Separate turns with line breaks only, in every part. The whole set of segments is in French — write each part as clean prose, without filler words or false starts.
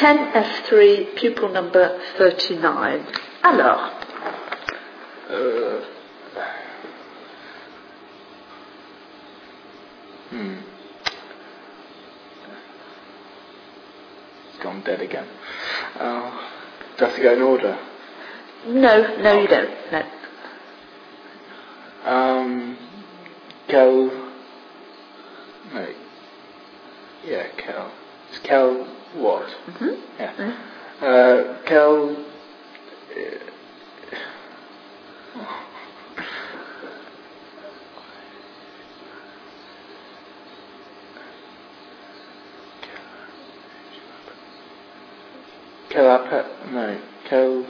10F3, pupil number 39. Alors,
It's gone dead again. Do I have to go in order?
no, you don't. No.
Kel. No. Yeah, Kel. It's Kel what?
Mm-hmm.
Yeah.
Mm-hmm.
Kel. No. Kel.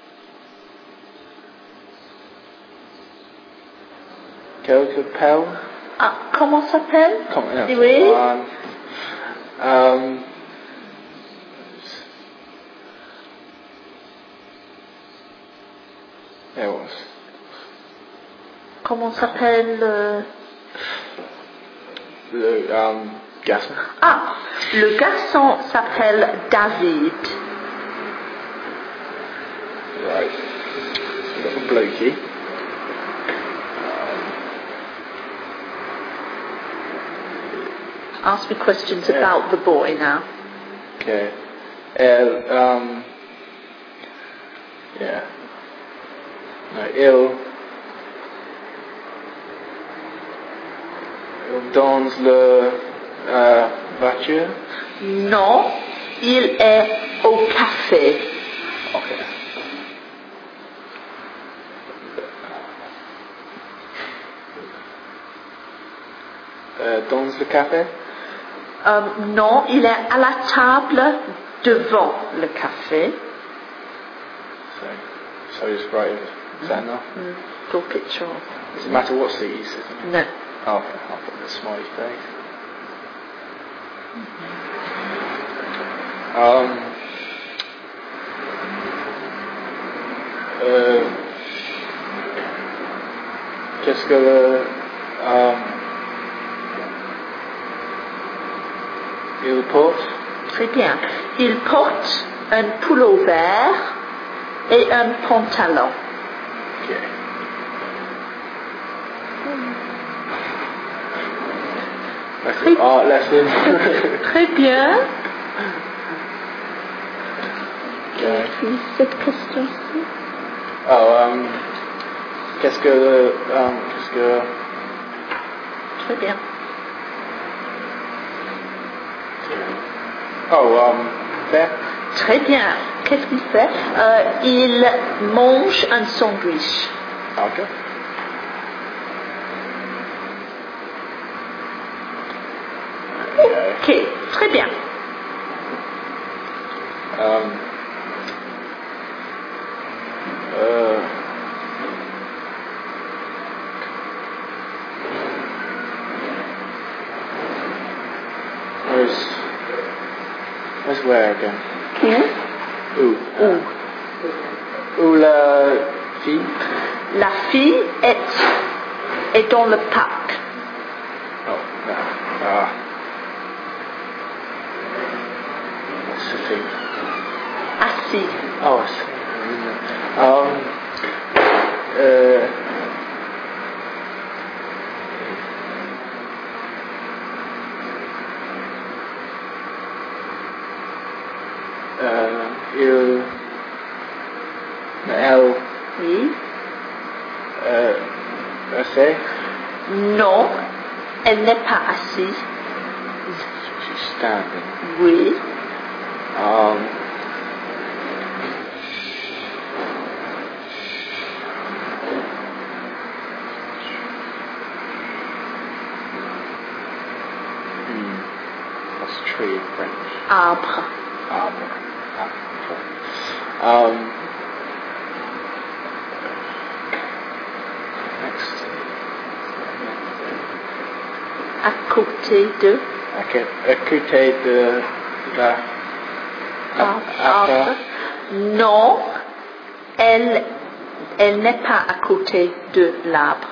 Capel.
Ah, comment s'appelle?
Yeah,
Oui.
There was.
Comment s'appelle
Le garçon.
Ah, le garçon s'appelle David.
Right. Little blokey.
Ask me questions about the boy now.
Okay. Yeah. No, il dans le voiture.
Non, il est au café.
Okay. Dans le café.
Non, il est à la table devant le café.
So just write it. Is that enough?
Draw a picture of.
Does it matter what seat he's sitting in?
No.
Oh, okay. I'll put the smiley face. Qu'est-ce que il porte?
Très bien. Il porte un pullover et un pantalon.
Okay. That's an art lesson.
Très bien.
Okay.
Puis cette question-ci.
Oh, qu'est-ce que
Très bien.
Oh, there.
Très bien. Qu'est-ce qu'il fait? Il mange un sandwich.
Okay.
Ok, très bien.
Where's where again?
Où?
Où la fille?
La fille est dans le parc.
Oh, no. What's the thing?
Assis.
Oh, I see. Elle.
Oui.
Assez?
Non, elle n'est pas assise.
She's standing.
Oui.
What's a tree in French?
Arbre.
Next.
À côté de.
À côté de la
Arbre. Non, elle n'est pas à côté de l'arbre.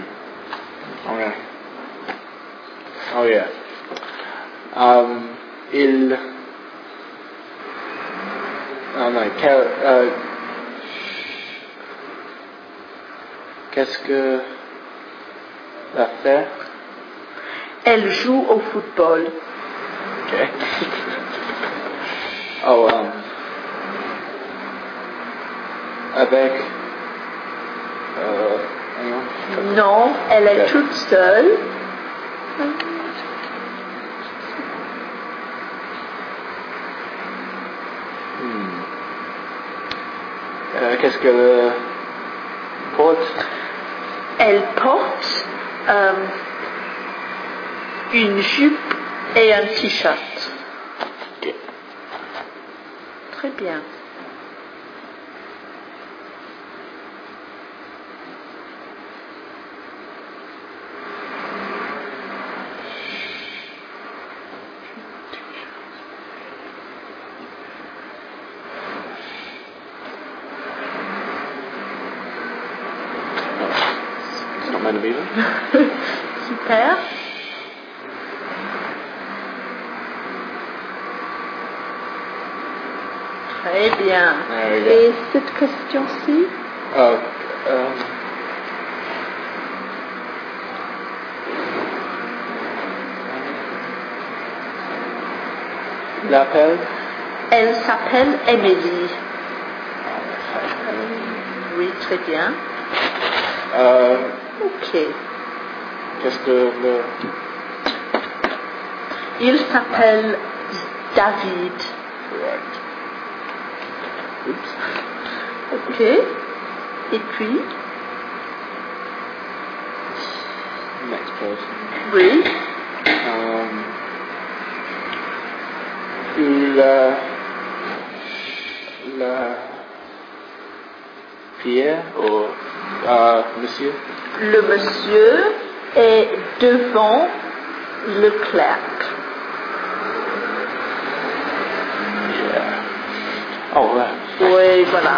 Okay. Oh yeah. il... Ah non, qu'est-ce que la fait?
Elle joue au football.
Okay. Oh, avec...
Non, elle est
Okay.
toute seule.
Qu'est-ce que porte?
Elle porte une jupe et un t-shirt.
Okay.
Très bien.
C'est not meant to be there.
Super. Très bien.
There we go.
Et cette question-ci?
Oh, l'appel?
Elle s'appelle Emily. Oui, très bien. Ok.
Qu'est-ce que le...
Il s'appelle David.
Correct. Oops.
Ok. Et puis?
Next person.
Oui.
La Pierre ou monsieur?
Le monsieur est devant le clerc.
Yeah. Oh, right.
Oui, voilà.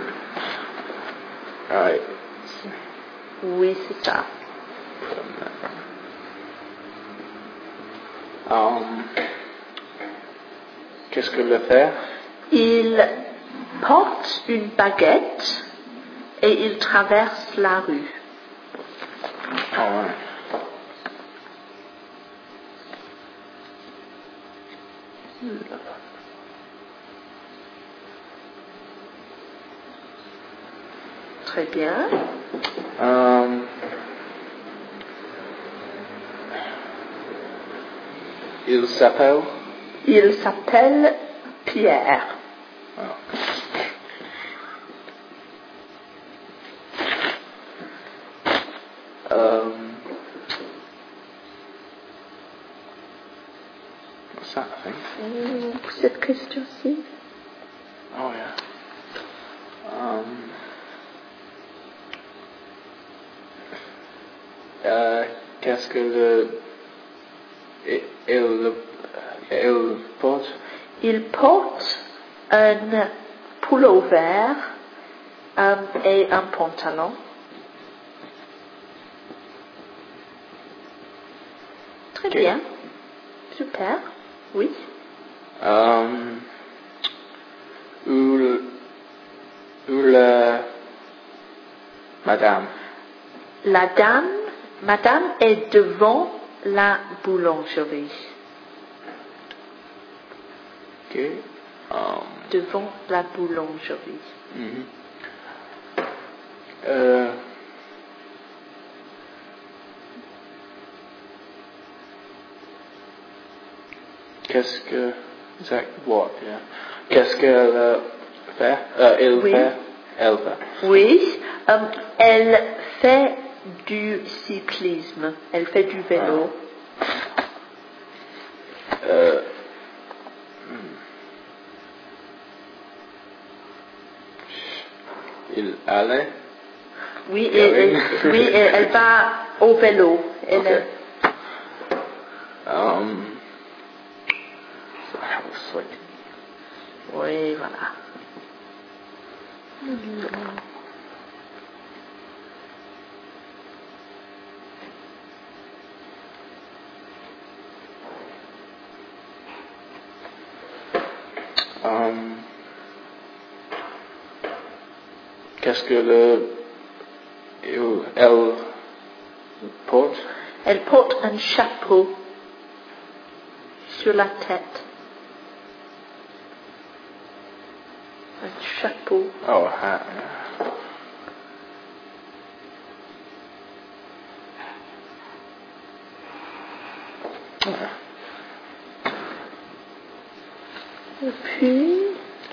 All right.
Oui, c'est ça.
Qu'est-ce que le faire?
Il porte une baguette et il traverse la rue.
All right.
Très bien.
Il s'appelle?
Il s'appelle Pierre.
What's that, I think?
Cette question-ci?
Oh, yeah. Qu'est-ce que il porte?
Il porte un pullover et un pantalon. Très
Ok.
bien. Super. Oui.
Où la madame?
Madame est devant la boulangerie.
Ok.
Devant la boulangerie.
Mhm. Qu'est-ce que... Exact, what, yeah. Qu'est-ce qu'elle fait? Il
Oui.
fait? Elle fait.
Oui. Elle fait du cyclisme. Elle fait du vélo.
Il allait?
Oui,
Going.
elle va au vélo. Elle
Okay.
est-
So that was like...
Oui, voilà.
Qu'est-ce que elle porte?
Elle porte un chapeau sur la tête. Un chapeau.
Oh, a hat. Yeah.
Et puis,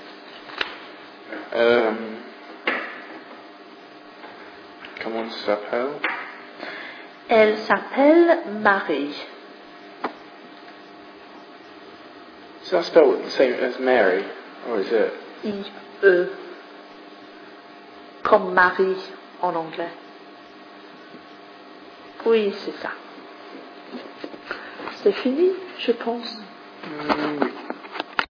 Comment ça s'appelle?
elle s'appelle Marie.
Is that spelled the same as Mary, or is it?
I-E. Comme Marie en anglais. Oui, c'est ça. C'est fini, je pense.